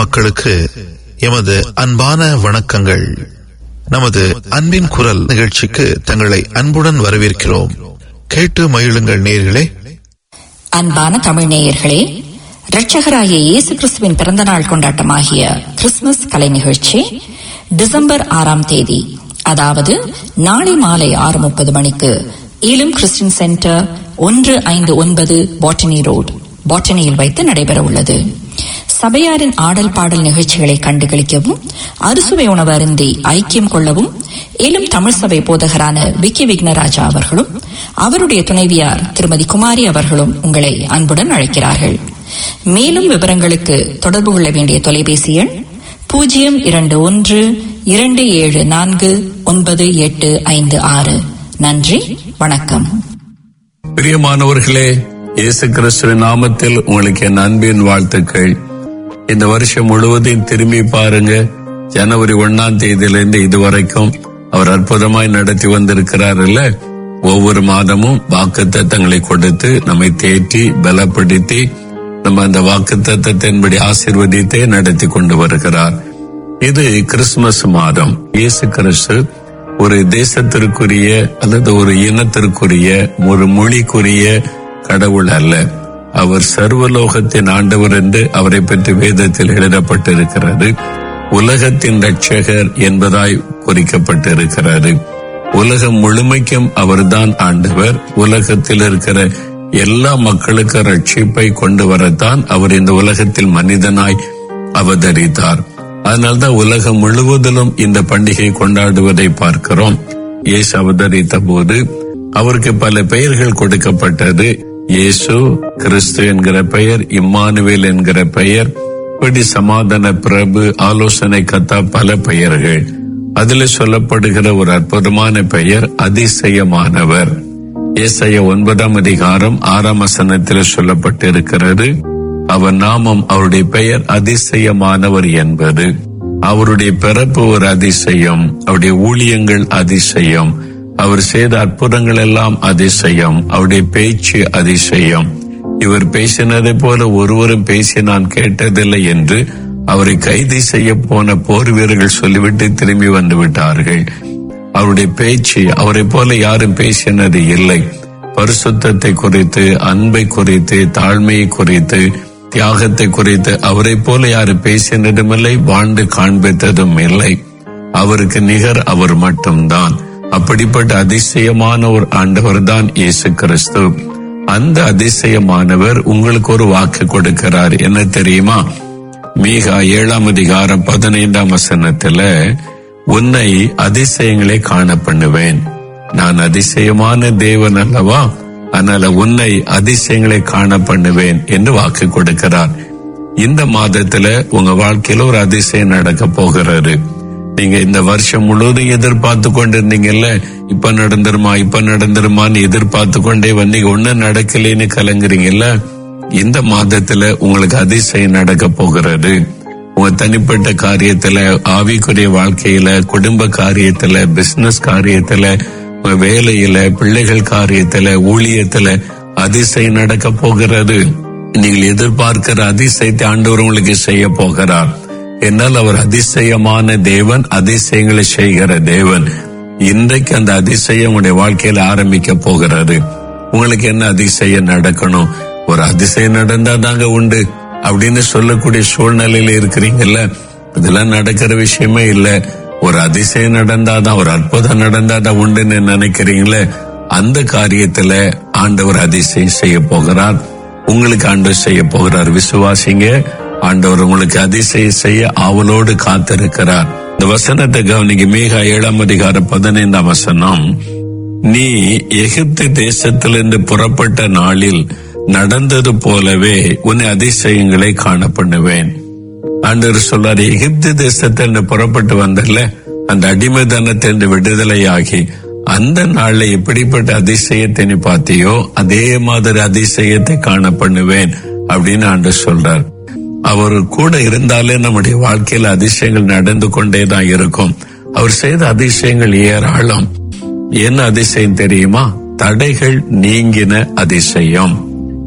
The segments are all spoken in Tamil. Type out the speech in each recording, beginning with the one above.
மக்களுக்கு எமது அன்பான வணக்கங்கள். நமது அன்பின் குரல் நிகழ்ச்சிக்கு தங்களை அன்புடன் வரவேற்கிறோம். கேட்டு மகிழுங்கள் நேயர்களே. அன்பான தமிழ் நேயர்களே, இரட்சகராகிய இயேசு கிறிஸ்துவின் பிறந்த நாள் கொண்டாட்டமாகிய கிறிஸ்துமஸ் கலை நிகழ்ச்சி டிசம்பர் 6ஆம் தேதி, அதாவது நாளை மாலை 6:30 மணிக்கு Elim Christian centre 159 Botany road, பாட்டனியில் வைத்து நடைபெற உள்ளது. சபையாரின் ஆடல் பாடல் நிகழ்ச்சிகளை கண்டுகளிக்கவும், அறுசுவை உணவு அருந்தி ஐக்கியம் கொள்ளவும் ஏலும் தமிழ் சபை போதகரான விக்கி விக்னராஜா அவர்களும் அவருடைய துணைவியார் திருமதி குமாரி அவர்களும் உங்களை அன்புடன் அழைக்கிறார்கள். மேலும் விவரங்களுக்கு தொடர்பு கொள்ள வேண்டிய தொலைபேசி எண் 0212749856. நன்றி, வணக்கம். பிரியமானவர்களே, இயேசு கிறிஸ்துவின் நாமத்தில் உங்களுக்கு என் அன்பின் வாழ்த்துக்கள். இந்த வருஷம் முழுவதையும் திரும்பி பாருங்க. ஜனவரி 1ஆம் தேதியிலிருந்து இதுவரைக்கும் அவர் அற்புதமாய் நடத்தி வந்திருக்கிறார் இல்ல. ஒவ்வொரு மாதமும் வாக்குத்தத்தங்களை கொடுத்து நம்மை தேற்றி பலப்படுத்தி நம்ம அந்த வாக்குத்தத்தத்தின்படி ஆசீர்வதித்தே நடத்தி கொண்டு வருகிறார். இது கிறிஸ்துமஸ் மாதம். இயேசு கிறிஸ்து ஒரு தேசத்திற்குரிய அல்லது ஒரு இனத்திற்குரிய ஒரு மொழிக்குரிய கடவுள் அல்ல. அவர் சர்வலோகத்தின் ஆண்டவர் என்று அவரை பற்றி வேதத்தில் எழுதப்பட்டிருக்கிறது. உலகத்தின் இரட்சகர் என்பதாய் குறிக்கப்பட்டிருக்கிறது. உலகம் முழுமைக்கும் அவர்தான் ஆண்டவர். உலகத்தில் இருக்கிற எல்லா மக்களுக்கு ரட்சிப்பை கொண்டு வரத்தான் அவர் இந்த உலகத்தில் மனிதனாய் அவதரித்தார். அதனால்தான் உலகம் முழுவதிலும் இந்த பண்டிகை கொண்டாடுவதை பார்க்கிறோம். இயேசு அவதரித்த போது அவருக்கு பல பெயர்கள் கொடுக்கப்பட்டது. இயேசு கிறிஸ்து என்கிற பெயர், இம்மானுவேல் என்கிற பெயர், இப்படி சமாதான பிரபு, ஆலோசனை கர்த்தா, பல பெயர்கள். அதில் சொல்லப்படுகிற ஒரு அற்புதமான பெயர் அதிசயமானவர். ஏசாயா 9ஆம் அதிகாரம் 6ஆம் வசனத்தில் சொல்லப்பட்டிருக்கிறது. அவர் நாமம், அவருடைய பெயர் அதிசயமானவர் என்பது. அவருடைய பிறப்பு ஒரு அதிசயம், அவருடைய ஊழியங்கள் அதிசயம், அவர் செய்த அற்புதங்கள் எல்லாம் அதிசயம், அவருடைய பேச்சு அதிசயம். இவர் பேசினதை போல ஒருவரும் பேசி நான் கேட்டதில்லை என்று அவரை கைது செய்ய போன போர் வீரர்கள் சொல்லிவிட்டு திரும்பி வந்து விட்டார்கள். அவருடைய பேச்சு அவரை போல யாரும் பேசினது இல்லை. பரிசுத்தத்தை குறித்து, அன்பை குறித்து, தாழ்மையை குறித்து, தியாகத்தை குறித்து அவரை போல யாரும் பேசினதும் இல்லை, வாழ்ந்து காண்பித்ததும் இல்லை. அவருக்கு நிகர் அவர் மட்டும்தான். அப்படிப்பட்ட அதிசயமான ஒரு ஆண்டவர் தான் இயேசு கிறிஸ்து. அந்த அதிசயமானவர் உங்களுக்கு ஒரு வாக்கு கொடுக்கிறார். என்ன தெரியுமா? மீகா 7ஆம் அதிகாரம் 15ஆம் வசனத்துல, உன்னை அதிசயங்களை காண பண்ணுவேன். நான் அதிசயமான தேவன் அல்லவா, அதனால உன்னை அதிசயங்களை காண பண்ணுவேன் என்று வாக்கு கொடுக்கிறார். இந்த மாதத்துல உங்க வாழ்க்கையில ஒரு அதிசயம் நடக்க போகிறது. நீங்க இந்த வருஷம் முழுவதும் எதிர்பார்த்து கொண்டிருந்தீங்கல்ல, இப்ப நடந்துருமான்னு எதிர்பார்த்து கொண்டே வந்தீங்க, ஒன்னும் நடக்கலைன்னு கலங்குறீங்கல்ல. இந்த மாதத்துல உங்களுக்கு அதிசயம் நடக்க போகிறது. உங்க தனிப்பட்ட காரியத்துல, ஆவிக்குரிய வாழ்க்கையில, குடும்ப காரியத்துல, பிசினஸ் காரியத்துல, உங்க வேலையில, பிள்ளைகள் காரியத்துல, ஊழியத்துல அதிசயம் நடக்க போகிறது. நீங்கள் எதிர்பார்க்கிற அதிசயத்தை ஆண்டவர் உங்களுக்கு செய்ய போகிறார். என்னால் அவர் அதிசயமான தேவன், அதிசயங்களை செய்கிற தேவன். இன்றைக்கு அந்த அதிசயம் உங்களுடைய வாழ்க்கையில ஆரம்பிக்க போகிறது. உங்களுக்கு என்ன அதிசயம் நடக்கணும்? ஒரு அதிசயம் நடந்தா தாங்க உண்டு அப்படின்னு சொல்லக்கூடிய சூழ்நிலையில இருக்கிறீங்கல்ல. இதெல்லாம் நடக்கிற விஷயமே இல்ல. ஒரு அதிசயம் நடந்தாதான், ஒரு அற்புதம் நடந்தாதான் உண்டுன்னு நினைக்கிறீங்களே, அந்த காரியத்துல ஆண்டவர் அதிசயம் செய்ய போகிறார். உங்களுக்கு ஆண்டவர் செய்ய போகிறார். விசுவாசிங்க. ஆண்டவர் உங்களுக்கு அதிசயம் செய்ய ஆவலோடு காத்திருக்கிறார். இந்த வசனத்தை கவனிங்க. மீகா 7ஆம் அதிகாரம் 15ஆம் வசனம், நீ எகிப்து தேசத்திலிருந்து புறப்பட்ட நாளில் நடந்தது போலவே உன்னை அதிசயங்களை காண பண்ணுவேன். ஆண்டவர் சொல்றாரு, எகிப்து தேசத்திலிருந்து புறப்பட்டு வந்தல, அந்த அடிமைத்தனத்திலிருந்து விடுதலையாகி அந்த நாள்ல எப்படிப்பட்ட அதிசயத்தை நீ பார்த்தியோ அதே மாதிரி அதிசயத்தை காண பண்ணுவேன் அப்படின்னு ஆண்டவர் சொல்றார். அவர் கூட இருந்தாலே நம்முடைய வாழ்க்கையில அதிசயங்கள் நடந்து கொண்டேதான் இருக்கும். அவர் செய்த அதிசயங்கள் ஏராளம். என்ன அதிசயம் தெரியுமா? தடைகள் நீங்கின அதிசயம்.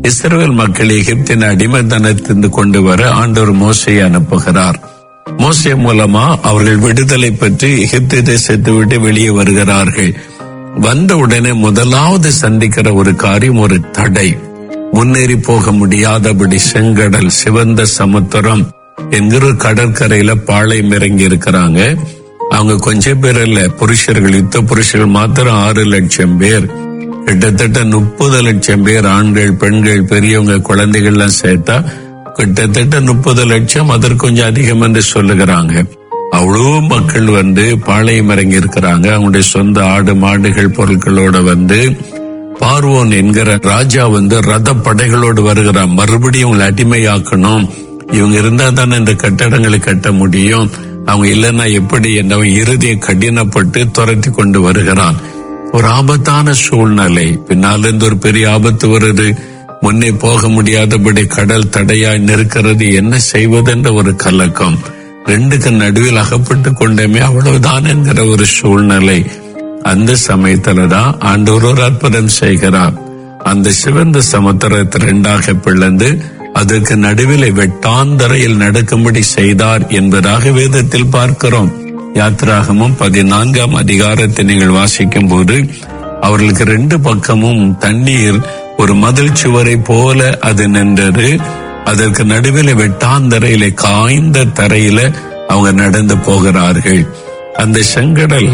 இஸ்ரவேல் மக்களை எகிப்தின் அடிமைத்தனத்திலிருந்து கொண்டு வர ஆண்டவர் மோசேயை அனுப்புகிறார். மோசே மூலமா அவர்கள் விடுதலை பெற்று எகிப்து தேசத்தை விட்டு வெளியே வருகிறார்கள். வந்த உடனே முதலாவது சந்திக்கிற ஒரு காரியம் ஒரு தடை. முன்னேறி போக முடியாதபடி செங்கடல், சிவந்த சமுத்திரம் என்கிற கடற்கரையில பாளையம் இறங்கி இருக்கிறாங்க. அவங்க கொஞ்சம் பேர் இல்ல, புருஷர்கள், யுத்த புருஷர்கள் மாத்திரம் 6 லட்சம் பேர். கிட்டத்தட்ட 30 லட்சம் பேர், ஆண்கள், பெண்கள், பெரியவங்க, குழந்தைகள் எல்லாம் சேர்த்தா கிட்டத்தட்ட 30 லட்சம், அதற்கு கொஞ்சம் அதிகம் என்று சொல்லுகிறாங்க. அவ்வளவு மக்கள் பாளையம் இறங்கி இருக்கிறாங்க. அவங்களுடைய சொந்த ஆடு மாடுகள் பொருட்களோட பார்வோன் என்கிற ராஜா ரத படைகளோடு வருகிறான். மறுபடியும் அவங்களை அடிமையாக்கணும். இவங்க இருந்தா தானே இந்த கட்டடங்களை கட்ட முடியும், அவங்க இல்லைன்னா எப்படி என்னவன் இறுதியை கடினப்பட்டு துரத்தி கொண்டு வருகிறான். ஒரு ஆபத்தான சூழ்நிலை. பின்னாலிருந்து ஒரு பெரிய ஆபத்து வருது. முன்னே போக முடியாதபடி கடல் தடையாய் நிற்கிறது. என்ன செய்வதென்ற ஒரு கலக்கம். ரெண்டுக்கு நடுவில் அகப்பட்டு கொண்டேமே, அவ்வளவுதான் என்கிற ஒரு சூழ்நிலை. அந்த சமயத்துலதான் ஆண்டவர் ஒரு அற்புதம் செய்கிறார். அந்த சிவந்த சமுத்திரத்தை 2ஆக பிளந்து அதற்கு நடுவில் வெட்டாந்தரையில் நடக்கும்படி செய்தார் என்பதாக வேதத்தில் பார்க்கிறோம். யாத்திராகமும் 14ஆம் அதிகாரத்தை நீங்கள் வாசிக்கும் போது அவர்களுக்கு 2 பக்கமும் தண்ணீர் ஒரு மதில் சுவரை போல அது நின்றது. அதற்கு நடுவில் வெட்டாந்தரையில காய்ந்த தரையில அவங்க நடந்து போகிறார்கள். அந்த செங்கடல்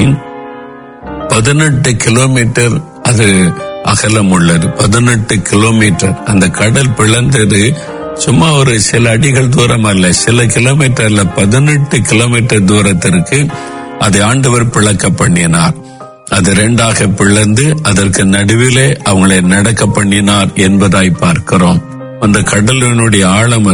18 கிலோமீட்டர் அது அகலம் உள்ளது. 18 கிலோமீட்டர் அந்த கடல் பிளந்தது. சும்மா ஒரு சில அடிகள் தூரம் அல்ல, சில கிலோமீட்டர்ல 18 கிலோமீட்டர் தூரத்திற்கு அதை ஆண்டவர் பிளக்க பண்ணினார். அது 2ஆக பிளந்து அதற்கு நடுவிலே அவங்களை நடக்க பண்ணினார் என்பதாய் பார்க்கிறோம். அந்த கடலினுடைய ஆழம்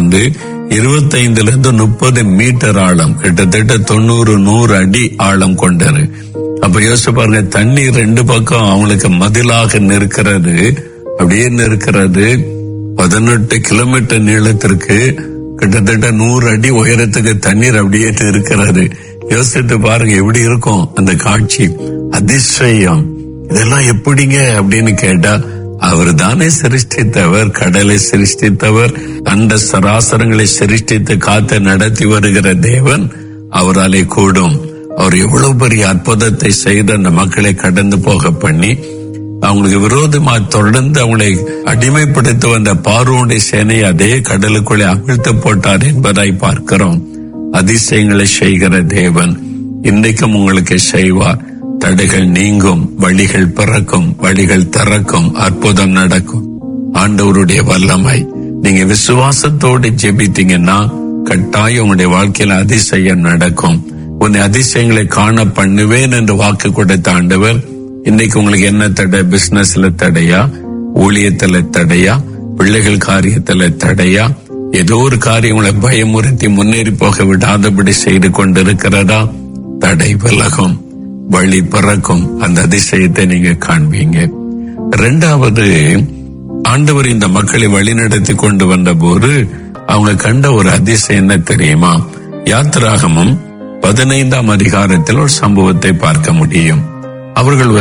25 to 30 மீட்டர் ஆழம், கிட்டத்தட்ட 90-100 அடி ஆழம் கொண்டது. அப்ப யோசிச்சு பாருங்க, தண்ணீர் 2 பக்கம் அவங்களுக்கு மதிலாக நிற்கிறது. அப்படியே நிற்கிறது. 18 கிலோமீட்டர் நீளத்திற்கு கிட்டத்தட்ட 100 அடி உயரத்துக்கு தண்ணீர் அப்படியே இருக்கிறது. யோசித்து பாருங்க எப்படி இருக்கும் அந்த காட்சி. அதிசயம். இதெல்லாம் எப்படிங்க அப்படின்னு கேட்டா, அவர் தானே சிருஷ்டித்தவர், கடலை சிருஷ்டித்தவர், அண்ட சராசரங்களை சிருஷ்டித்து காத்து நடத்தி வருகிற தேவன். அவராலே கூடும். அவர் எவ்வளவு பெரிய அற்புதத்தை செய்து அந்த மக்களை கடந்து போக பண்ணி அவங்களுக்கு விரோதமா தொடர்ந்து அவங்களை அடிமைப்படுத்த வந்த பார்வோனுடைய சேனையை அதே கடலுக்குள்ளே அமிழ்த்து போட்டார் என்பதாய் பார்க்கிறோம். அதிசயங்களை செய்கிற தேவன் இன்றைக்கும் உங்களுக்கு செய்வார். தடைகள் நீங்கும், வழிகள் பிறக்கும், வழிகள் திறக்கும், அற்புதம் நடக்கும். ஆண்டவருடைய வல்லமை. நீங்க விசுவாசத்தோடு ஜெபித்தீங்கன்னா கட்டாயம் உங்களுடைய வாழ்க்கையில அதிசயம் நடக்கும். உன்னை அதிசயங்களை காண பண்ணுவேன் என்று வாக்கு கொடுத்த ஆண்டவர் இன்னைக்கு உங்களுக்கு என்ன தடை? பிசினஸ்ல தடையா, ஊழியத்துல தடையா, பிள்ளைகள் காரியத்துல தடையா, ஏதோ ஒரு காரியம் உங்களை பயமுறுத்தி முன்னேறி போக விடாதபடி செய்து கொண்டிருக்கிறதா? தடை விலகும், வழி பிறக்கும். அந்த அதிசயத்தை நீங்க காண்பீங்க. 2வது, ஆண்டவர் இந்த மக்களை வழிநடத்தி கொண்டு வந்த போது அவங்க கண்ட ஒரு அதிசயம் என்ன தெரியுமா? யாத்திராகமும் 15ஆம் அதிகாரத்தில் ஒரு சம்பவத்தை பார்க்க முடியும். அவர்கள்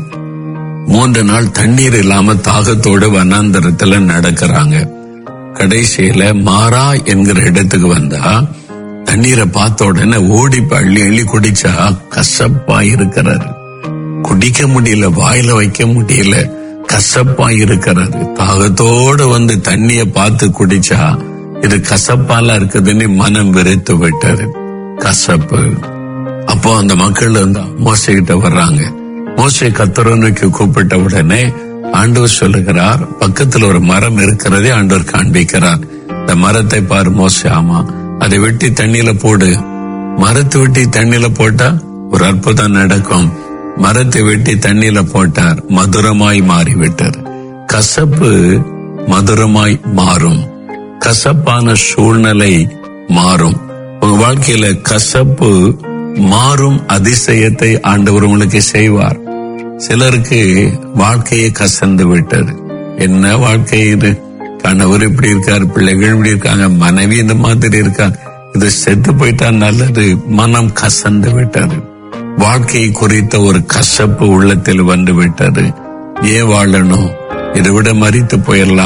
3 நாள் தண்ணீர் இல்லாம தாகத்தோடு வனாந்தரத்துல நடக்கிறாங்க. கடைசியில மாறா என்கிற இடத்துக்கு வந்தா தண்ணீரை பார்த்த உடனே ஓடி அள்ளி அள்ளி குடிச்சா கசப்பா இருக்கிறாரு. குடிக்க முடியல, வாயில வைக்க முடியல, கசப்பா இருக்கிறாரு. தாகத்தோட தண்ணிய பார்த்து குடிச்சா இது கசப்பால இருக்குதுன்னு மனம் வெறுத்து விட்டாரு. கசப்பு. அப்போ அந்த மக்கள் மோசே கிட்ட வர்றாங்க. மோசே கர்த்தரை நோக்கி கூப்பிட்ட உடனே ஆண்டவர் சொல்லுகிறார், பக்கத்துல ஒரு மரம் இருக்கிறதே ஆண்டவர் காண்பிக்கிறார். இந்த மரத்தை பாரு மோசே. ஆமா, அதை வெட்டி தண்ணியில போடு. மரத்தை வெட்டி தண்ணியில போட்டா ஒரு அற்புதம் நடக்கும். மரத்தை வெட்டி தண்ணியில போட்டார், மதுரமாய் மாறிவிட்டார். கசப்பு மதுரமாய் மாறும். கசப்பான சூழ்நிலை மாறும். உங்க வாழ்க்கையில கசப்பு மாறும் அதிசயத்தை ஆண்டவர் உங்களுக்கு செய்வார். சிலருக்கு வாழ்க்கையை கசந்து விட்டது. என்ன வாழ்க்கை இது? கணவர் இப்படி இருக்காரு, பிள்ளைகள் இப்படி இருக்காங்க, மனைவி இந்த மாதிரி இருக்காங்க, இது செத்து போயிட்டா நல்லது. மனம் கசந்து விட்டது. வாழ்க்கை குறித்த ஒரு கசப்பு உள்ளத்தில் வந்து விட்டது. ஏன் வாழணும்? இதை விட மரித்து போயிடலாம்.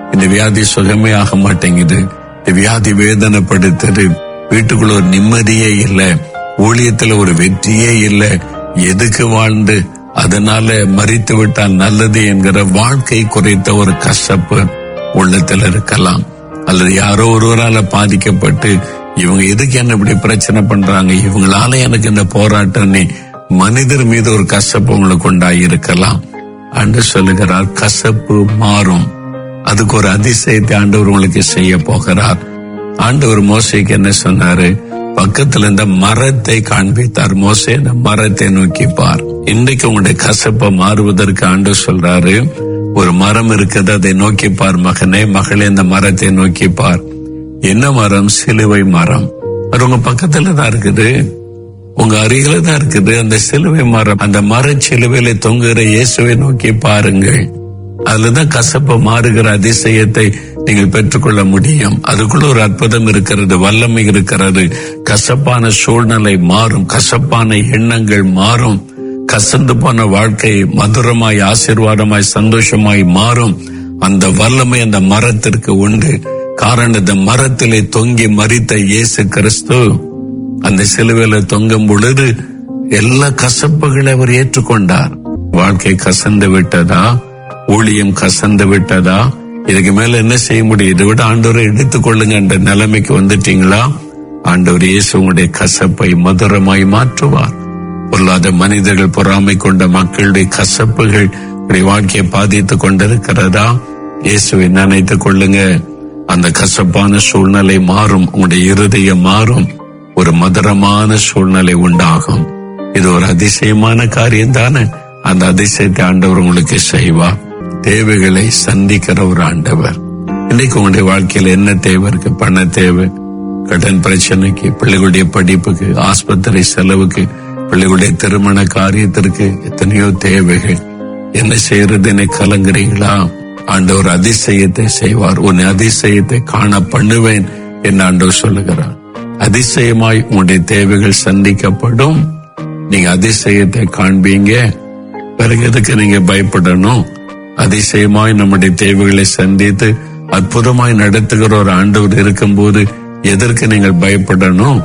இந்த வியாதி சுகமே ஆக மாட்டேங்குது, இந்த வியாதி வேதனைப்படுத்துது, வீட்டுக்குள்ள ஒரு நிம்மதியே இல்லை, ஊழியத்துல ஒரு வெற்றியே இல்லை, எதுக்கு வாழ்ந்து அதனால மறித்து விட்டால் நல்லது என்கிற வாழ்க்கை குறித்த ஒரு கசப்பு உள்ளத்துல இருக்கலாம். அல்லது யாரோ ஒருவரால பாதிக்கப்பட்டு இவங்க எதுக்கு என்ன இப்படி பிரச்சனை பண்றாங்க, இவங்களால எனக்கு இந்த போராட்டம், மனிதர் மீது ஒரு கசப்பு உங்களுக்கு உண்டாயிருக்கலாம். ஆண்டு சொல்லுகிறார், கசப்பு மாறும். அதுக்கு ஒரு அதிசயத்தை ஆண்டவர் உங்களுக்கு செய்ய போகிறார். ஆண்டவர் மோசேக்கு என்ன சொன்னாரு, பக்கத்துல இருந்த மரத்தை காண்பித்தார். மோசே இந்த மரத்தை நோக்கி பார். இன்றைக்கு உங்களுடைய கசப்பை மாறுவதற்கு ஆண்டவர் சொல்றாரு, ஒரு மரம் இருக்குது, அதை நோக்கி பார் மகனே, மகளே, இந்த மரத்தை நோக்கி பார். என்ன மரம்? சிலுவை மரம். அது உங்க பக்கத்துல தான் இருக்குது, உங்க அருகில தான் இருக்குது அந்த சிலுவை மரம். அந்த மர சிலுவையில தொங்குகிற இயேசுவை நோக்கி பாருங்கள். அதுலதான் கசப்ப மாறுகிற அதிசயத்தை நீங்கள் பெற்றுக்கொள்ள முடியும். அதுக்குள்ள ஒரு அற்புதம் இருக்கிறது, வல்லமை இருக்கிறது. கசப்பான சூழ்நிலை மாறும், கசப்பான எண்ணங்கள் மாறும், கசந்து போன வாழ்க்கை மதுரமாய், ஆசீர்வாதமாய், சந்தோஷமாய் மாறும். அந்த வல்லமை அந்த மரத்திற்கு உண்டு. காரணம், இந்த மரத்திலே தொங்கி மரித்த இயேசு கிறிஸ்து அந்த சிலுவையில தொங்கும் பொழுது எல்லா கசப்புகளை அவர் ஏற்றுக்கொண்டார். வாழ்க்கை கசந்து விட்டதா, ஊழியம் கசந்து விட்டதா, இதுக்கு மேல என்ன செய்ய முடியும், இதை விட ஆண்டவரை எடுத்துக்கொள்ளுங்க என்ற நிலைமைக்கு வந்துட்டீங்களா? ஆண்டவர் இயேசு உங்களுடைய கசப்பை மதுரமாய் மாற்றுவார். பொருளாத மனிதர்கள், பொறாமை கொண்ட மக்களுடைய கசப்புகள் வாழ்க்கையை பாதித்துக் கொண்டிருக்கிறதா? இயேசுவை நினைத்துக் கொள்ளுங்க. அந்த கசப்பான சூழ்நிலை மாறும், உங்களுடைய இருதயம் மாறும், ஒரு மதுரமான சூழ்நிலை உண்டாகும். இது ஒரு அதிசயமான காரியம் தானே. அந்த அதிசயத்தை ஆண்டவர் உங்களுக்கு செய்வார். தேவைகளை சந்திக்கிற ஒரு ஆண்டவர். இன்னைக்கு உங்களுடைய வாழ்க்கையில என்ன தேவை இருக்கு? பண தேவை, கடன் பிரச்சனைக்கு, பிள்ளைகளுடைய படிப்புக்கு, ஆஸ்பத்திரி செலவுக்கு, பிள்ளைகளுடைய திருமண காரியத்திற்கு எத்தனையோ தேவைகள். என்ன செய்யறதுன்னு கலங்குறீங்களா? ஆண்டவர் அதிசயத்தை செய்வார். உன் அதிசயத்தை காண பண்ணுவேன் என்று ஆண்டவர் சொல்லுகிறார். அதிசயமாய் உங்களுடைய தேவைகள் சந்திக்கப்படும். நீங்க அதிசயத்தை காண்பீங்க. பிறகு எதுக்கு நீங்க பயப்படணும்? அதிசயமாய் நம்முடைய தேவைகளை சந்தித்து அற்புதமாய் நடத்துகிற ஒரு ஆண்டவர் இருக்கும் போது எதற்கு நீங்கள் பயப்படணும்?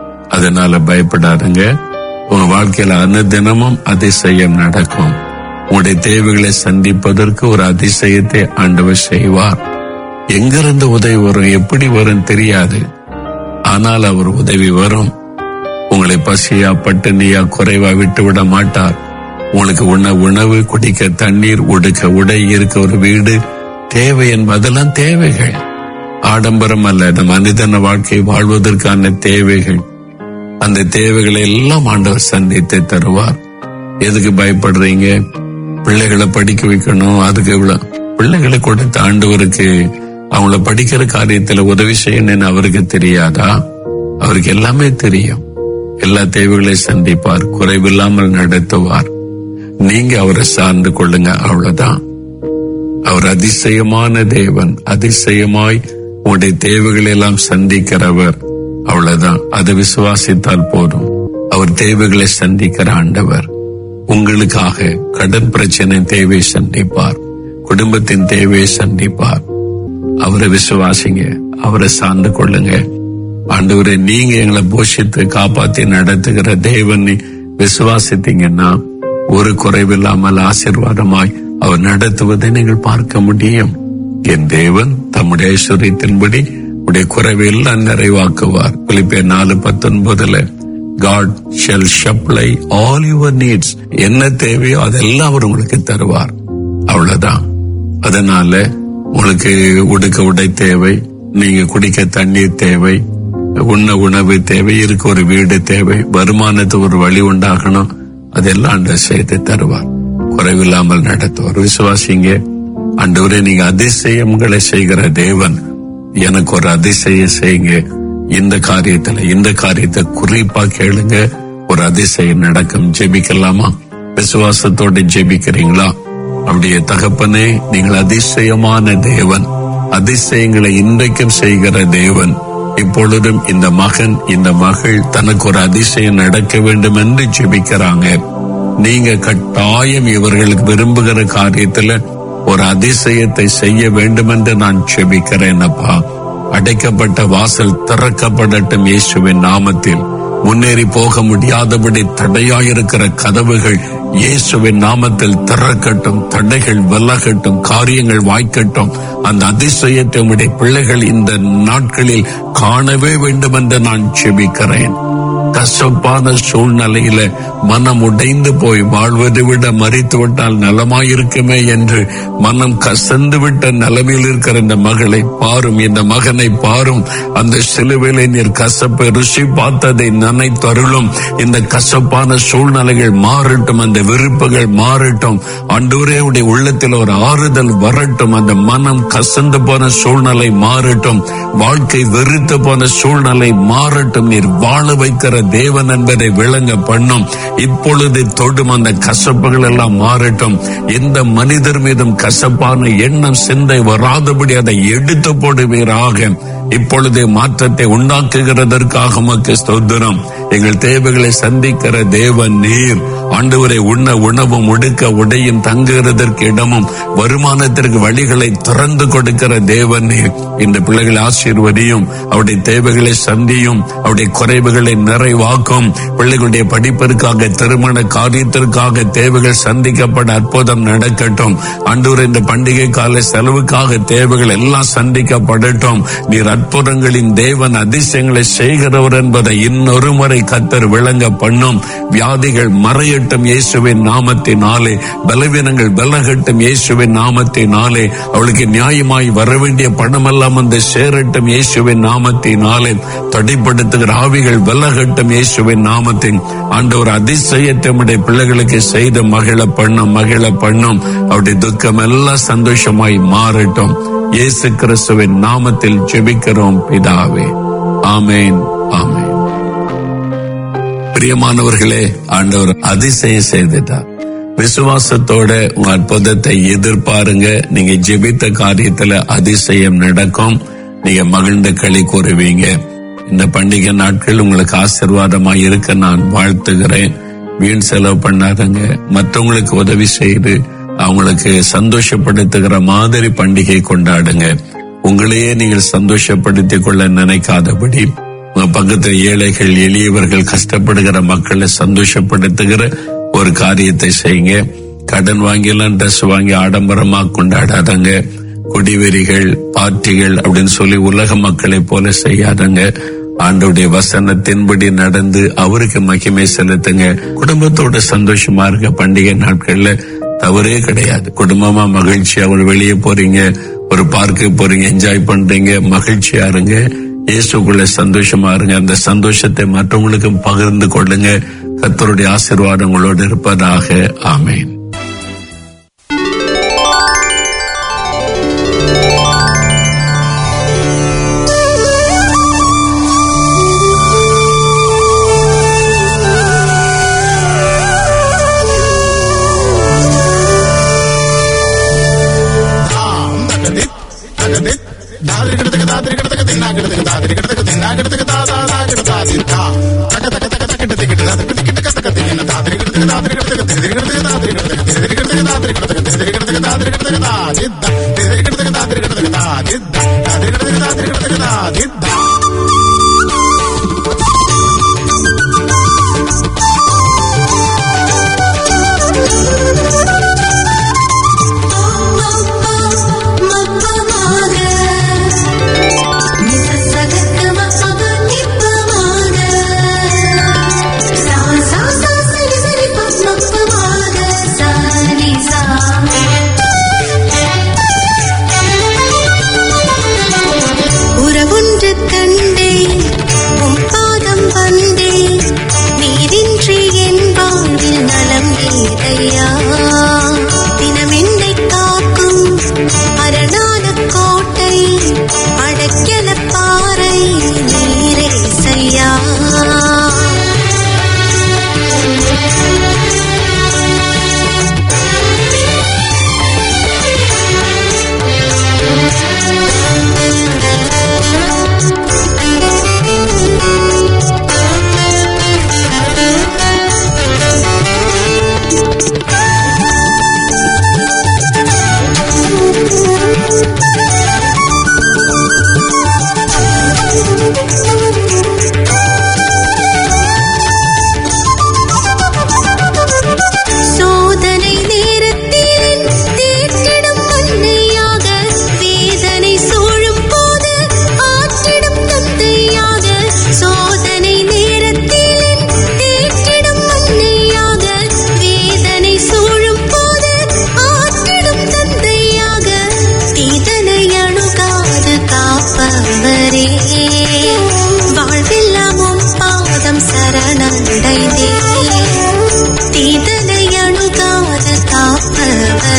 அதனால பயப்படாதுங்க. உங்க வாழ்க்கையில அனுதினமும் அதிசயம் நடக்கும். உங்களுடைய தேவைகளை சந்திப்பதற்கு ஒரு அதிசயத்தை ஆண்டவர் செய்வார். எங்கிருந்து உதவி வரும், எப்படி வரும் தெரியாது, ஆனால் அவர் உதவி வரும். உங்களை பசியா, பட்டினியா, குறைவா விட்டு விட மாட்டார். உங்களுக்கு உணவு, குடிக்க தண்ணீர், உடுக்க உடை, இருக்க ஒரு வீடு தேவை என்பதெல்லாம் தேவைகள். ஆடம்பரம் அல்ல, இந்த மனிதன வாழ்க்கை வாழ்வதற்கான தேவைகள். அந்த தேவைகளை எல்லாம் ஆண்டவர் சந்தித்து தருவார். எதுக்கு பயப்படுறீங்க? பிள்ளைகளை படிக்க வைக்கணும், அதுக்கு இவ்வளவு பிள்ளைகளை கொடுத்த ஆண்டவருக்கு அவங்கள படிக்கிற காரியத்துல உதவி செய்யணும்னு அவருக்கு தெரியாதா? அவருக்கு எல்லாமே தெரியும். எல்லா தேவைகளையும் சந்திப்பார், குறைவில்லாமல் நடத்துவார். நீங்க அவரை சார்ந்து கொள்ளுங்க, அவ்வளவுதான். அவர் அதிசயமான தேவன், அதிசயமாய் உங்களுடைய தேவைகளை எல்லாம் சந்திக்கிறவர், அவ்வளவுதான். அதை விசுவாசித்தால் போதும். அவர் தேவைகளை சந்திக்கிற ஆண்டவர். உங்களுக்காக கடன் பிரச்சனை தேவையை சந்திப்பார், குடும்பத்தின் தேவையை சந்திப்பார். அவரை விசுவாசிங்க, அவரை சார்ந்து கொள்ளுங்க. ஆண்டவரே, நீங்க எங்களை போஷித்து காப்பாத்தி நடத்துகிற தேவனை விசுவாசித்தீங்கன்னா ஒரு குறைவில்லாமல் ஆசீர்வாதமாய் அவர் நடத்துவதை நீங்கள் பார்க்க முடியும். என் தேவன் தம்முடைய ஐஸ்வரியத்தின்படி உடைய குறைவெல்லாம் நிறைவாக்குவார். பிலிப்பியர் 4:19 God shall supply all your needs. என்ன தேவையோ அதெல்லாம் அவர் உங்களுக்கு தருவார், அவ்வளவுதான். அதனால உங்களுக்கு உடுக்க உடை தேவை, நீங்க குடிக்க தண்ணீர் தேவை, உண்ண உணவு தேவை, இருக்க ஒரு வீடு தேவை, வருமானத்துக்கு ஒரு வழி உண்டாகணும், அதெல்லாம் ஆண்டவர் செய்து தருவார். குறைவில்லாமல் நடத்துவார். விசுவாசிங்க. ஆண்டவரே, நீங்க அதிசயங்களை செய்கிற தேவன், எனக்கு ஒரு அதிசயம் செய்யுங்க. இந்த காரியத்தை குறிப்பா கேளுங்க, ஒரு அதிசயம் நடக்கும். ஜெபிக்கலாமா? விசுவாசத்தோட ஜெபிக்கிறீங்களா? அப்படியே தகப்பனே, நீங்கள் அதிசயமான தேவன், அதிசயங்களை இன்றைக்கும் செய்கிற தேவன். இப்பொழுதும் இந்த மகன், இந்த மகள் தனக்கு ஒரு அதிசயம் நடக்க வேண்டும் என்று ஜெபிக்கிறாங்க. நீங்க கட்டாயம் இவர்களுக்கு விரும்புகிற காரியத்துல ஒரு அதிசயத்தை செய்ய வேண்டும் என்று நான் செபிக்கிறேன் அப்பா. அடைக்கப்பட்ட வாசல் திறக்கப்படட்டும் இயேசுவின் நாமத்தில். முன்னேறி போக முடியாதபடி தடையாயிருக்கிற கதவுகள் இயேசுவின் நாமத்தில் திறக்கட்டும். தடைகள் விலகட்டும், காரியங்கள் வாய்க்கட்டும். அந்த அதிசயத்தை உம்முடைய பிள்ளைகள் இந்த நாட்களில் காணவே வேண்டும் என்று நான் செபிக்கிறேன். கசப்பான சூழ்நிலையில மனம் உடைந்து போய் வாழ்வதை விட மரித்து விட்டால் நலமாயிருக்குமே என்று மனம் கசந்து விட்ட நிலைமையில் இருக்கிற இந்த மகளை பாரும், இந்த மகனை பாரும். அந்த சிலுவையிலே நீர் கசப்பை ருசி பார்த்ததை நினைத்தருளும். இந்த கசப்பான சூழ்நிலைகள் மாறட்டும், அந்த விருப்புகள் மாறட்டும். ஆண்டவரே உடைய உள்ளத்தில் ஒரு ஆறுதல் வரட்டும். அந்த மனம் கசந்து போன சூழ்நிலை மாறட்டும். வாழ்க்கை வெறுத்து போன சூழ்நிலை மாறட்டும். நீர் வாழ வைக்கிற தேவன் என்பதை விளங்க பண்ணும். இப்பொழுது தொடும் அந்த கசப்புகள் எல்லாம் மாறட்டும். எந்த மனிதர் மீதும் கசப்பான எண்ணம் சிந்தை வராதபடி அதை எடுத்து போடுவீராக. இப்பொழுதே மாற்றத்தை உண்டாக்குகிறதற்காக உமக்கு ஸ்தோத்திரம். எங்கள் தேவைகளை சந்திக்கிற தேவன் நீர். ஆண்டவரை உண்ண உணவும், உடுக்க உடையும், தங்குகிறதற்கு இடமும், வருமானத்திற்கு வழிகளை திறந்து கொடுக்கிற தேவன் நீர். இந்த பிள்ளைகளை ஆசீர்வதியும், அவருடைய தேவைகளை சந்தியும், அவருடைய குறைவுகளை நிறைவாக்கும். பிள்ளைகளுடைய படிப்பிற்காக, திருமண காரியத்திற்காக தேவைகள் சந்திக்கப்பட அற்புதம் நடக்கட்டும். ஆண்டவரே இந்த பண்டிகை கால செலவுக்காக தேவைகள் எல்லாம் சந்திக்கப்படட்டும். நீர் அற்புதங்களின் தேவன், அதிசயங்களை செய்கிறவர் என்பதை இன்னொரு முறை கர்த்தர் விளங்க பண்ணும். வியாதிகள் மறையட்டும் இயேசுவின் நாமத்தினாலே. பலவீனங்கள் விலகட்டும் இயேசுவின் நாமத்தினாலே. அவளுக்கு நியாயமாய் வரவேண்டிய பணமெல்லாம் வந்து சேரட்டும் இயேசுவின் நாமத்தினாலே. தடைப்படுத்துகிற ஆவிகள் விலகட்டும் இயேசுவின் நாமத்தின். ஆண்டவர் அதிசயத்தை நம்முடைய பிள்ளைகளுக்கு செய்து மகிழ பண்ணும். அவருடைய துக்கம் எல்லாம் சந்தோஷமாய் மாறட்டும். இயேசு கிறிஸ்துவின் நாமத்தில் ஜெபிக்கிறோம் பிதாவே. ஆமேன், ஆமேன். பிரியமானவர்களே, ஆண்டவர் அதிசயம் செய்துட்டார். விசுவாசத்தோட உங்க அற்புதத்தை எதிர்பாருங்க. நீங்க ஜெபித்த காரியத்துல அதிசயம் நடக்கும். நீங்க மகிழ்ந்த களி கூறுவீங்க. இந்த பண்டிகை நாட்கள் உங்களுக்கு ஆசீர்வாதமாய் இருக்க நான் வாழ்த்துகிறேன். வீண் செலவு பண்ணாதங்க. மற்றவங்களுக்கு உதவி செய்து அவங்களுக்கு சந்தோஷப்படுத்துகிற மாதிரி பண்டிகை கொண்டாடுங்க. உங்களையே நீங்கள் சந்தோஷப்படுத்திக் கொள்ள நினைக்காதபடி உங்க பக்கத்தில் ஏழைகள், எளியவர்கள், கஷ்டப்படுகிற மக்களை சந்தோஷப்படுத்துகிற ஒரு காரியத்தை செய்யுங்க. கடன் வாங்கிலாம் ட்ரெஸ் வாங்கி ஆடம்பரமா கொண்டாடாதங்க. குடிவெறிகள், பார்ட்டிகள் அப்படின்னு சொல்லி உலக மக்களை போல செய்யாதங்க. ஆண்டவருடைய வசனத்தின்படி நடந்து அவருக்கு மகிமை செலுத்துங்க. குடும்பத்தோட சந்தோஷமா இருக்க. பண்டிகை நாட்கள்ல தவறே கிடையாது. குடும்பமா மகிழ்ச்சியா ஒரு வெளியே போறீங்க, ஒரு பார்க்கு போறீங்க, என்ஜாய் பண்றீங்க, மகிழ்ச்சியா இருங்க. இயேசுக்குள்ள சந்தோஷமா இருங்க. அந்த சந்தோஷத்தை மற்றவங்களுக்கும் பகிர்ந்து கொள்ளுங்க. கர்த்தருடைய ஆசீர்வாதங்களோடு இருப்பதாக. ஆமேன்.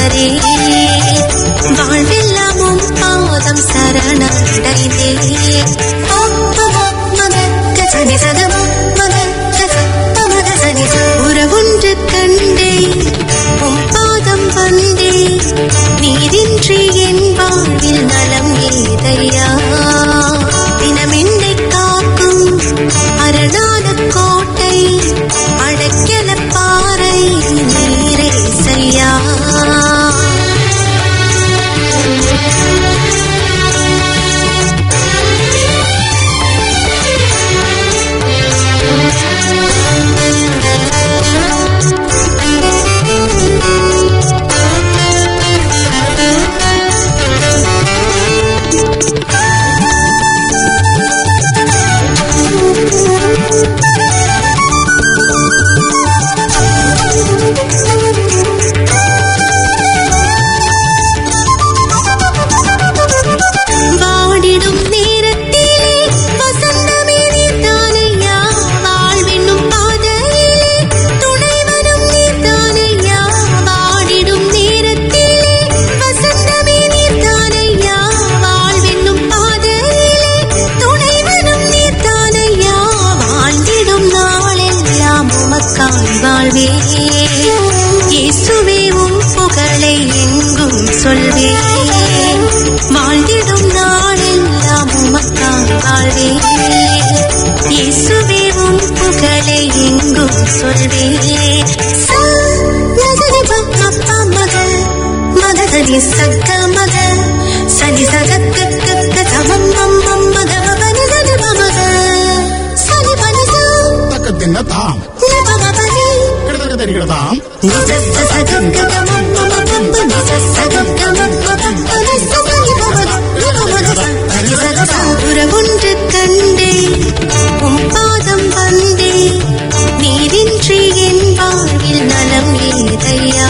நாதரே வாழ்வெல்லாமும் பாதம் சரணடைந்தே உறவுன்று கண்டே உம் பாதம் வந்தே நீரின்றி என் வாழ்வில் நலம் ஏதையா தினமென்னை காக்கும் அரணான கோட்டை அடக்கல பாறை நீரே செய்யா இயேசுவே உம் புகழை எங்கும் சொல்வே வாழ்ந்திடும் நாளெல்லாம் உமக்காய் வாழ்வே இயேசுவே உம் புகழை எங்கும் சொல்வே அப்பா மகள் மகதனி சக்க மகள் சனி சகத்து தமம் மம் மகம பனிதனி மமக சனி பனிதா தக்கத்தின்ன தாம் உறவுன்று கண்டே உம் பாதம் வந்தே நீரின்றி என் வாழ்வில் நலம் ஏதையா